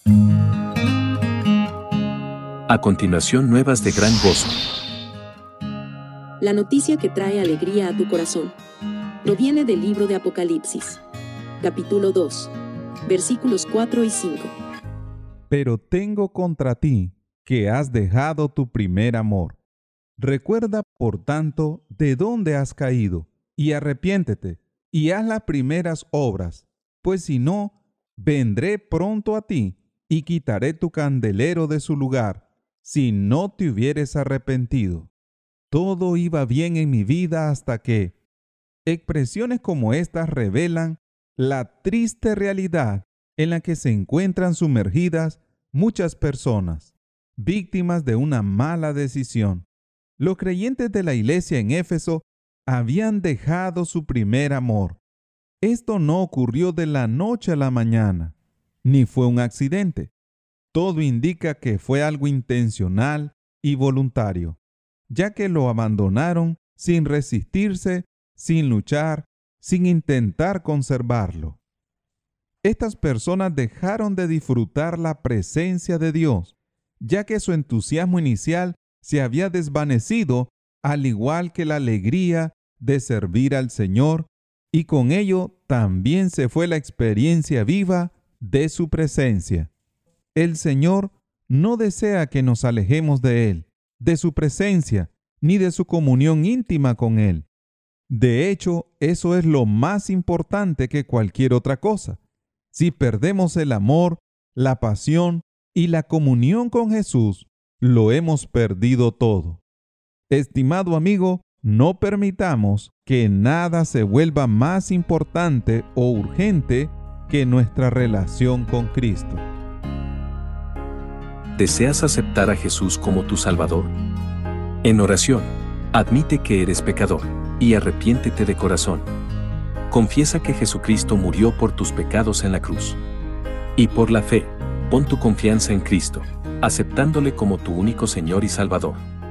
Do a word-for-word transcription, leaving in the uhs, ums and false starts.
A continuación, nuevas de gran gozo. La noticia que trae alegría a tu corazón proviene del libro de Apocalipsis, capítulo dos, versículos cuatro y cinco. Pero tengo contra ti que has dejado tu primer amor. Recuerda, por tanto, de dónde has caído, y arrepiéntete, y haz las primeras obras, pues si no, vendré pronto a ti, y quitaré tu candelero de su lugar, si no te hubieres arrepentido. Todo iba bien en mi vida hasta que... Expresiones como estas revelan la triste realidad en la que se encuentran sumergidas muchas personas, víctimas de una mala decisión. Los creyentes de la iglesia en Éfeso habían dejado su primer amor. Esto no ocurrió de la noche a la mañana, ni fue un accidente. Todo indica que fue algo intencional y voluntario, ya que lo abandonaron sin resistirse, sin luchar, sin intentar conservarlo. Estas personas dejaron de disfrutar la presencia de Dios, ya que su entusiasmo inicial se había desvanecido, al igual que la alegría de servir al Señor, y con ello también se fue la experiencia viva de su presencia. El Señor no desea que nos alejemos de Él, de su presencia, ni de su comunión íntima con Él. De hecho, eso es lo más importante que cualquier otra cosa. Si perdemos el amor, la pasión y la comunión con Jesús, lo hemos perdido todo. Estimado amigo, no permitamos que nada se vuelva más importante o urgente que nuestra relación con Cristo. ¿Deseas aceptar a Jesús como tu Salvador? En oración, admite que eres pecador y arrepiéntete de corazón. Confiesa que Jesucristo murió por tus pecados en la cruz. Y por la fe, pon tu confianza en Cristo, aceptándole como tu único Señor y Salvador.